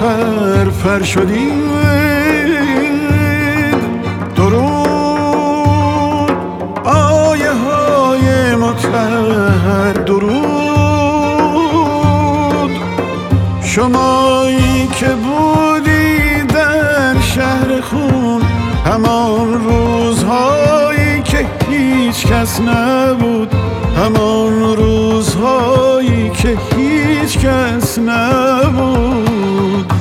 پر شدید. درود آیه های مطهر، درود شمایی که بودی در شهر خون، همان روزهایی که هیچ کس نبود، همان روزهایی که هیچ کس نبود.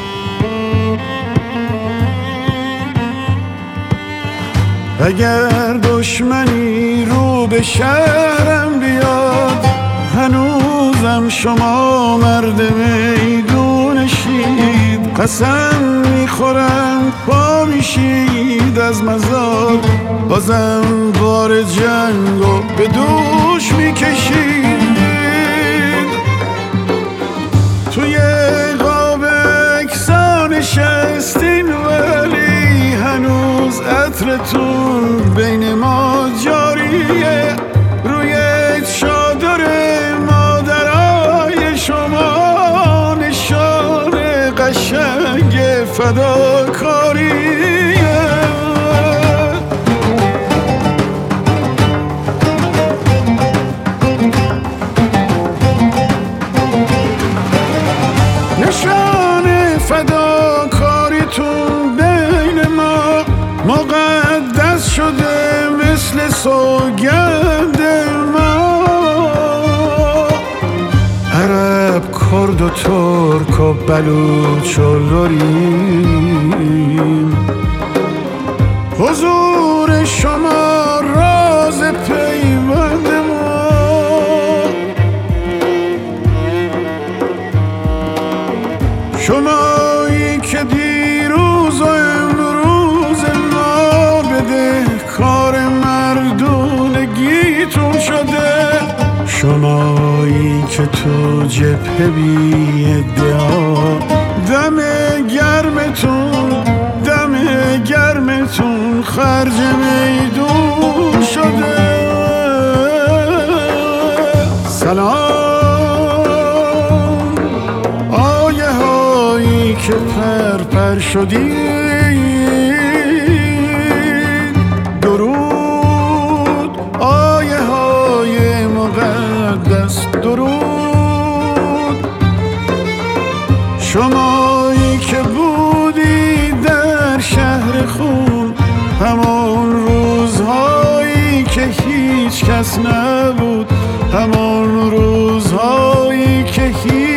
اگر دشمنی رو به شهرم بیاد، هنوزم شما مرد میدونشید. قسم میخورم پا میشید از مزار، بازم بار جنگو به دوش میکشید. توی قاب اکسا نشستین ولی هنوز عطرتون بین ما جاریه. روی چادر مادرای شما نشان قشنگ فداکاریه. نشان فداکاریتون بین ما مقدس شده مثل سوگند ما. عرب، کرد و ترک و بلوچ و لوریم، حضور شما راز پیوند ما. شمایی که دیروز و امروز ما بدهکار مردونگیتون شده. شمایی که تو جبهه بی ادعا دم گرمتون خرج میدون شده. سلام آیه هایی که پر شدید. درود آیه های مقدس، درود شمایی که بودی در شهر خون، همان روزهایی که هیچ کس نبود، همان روزهایی که هیچ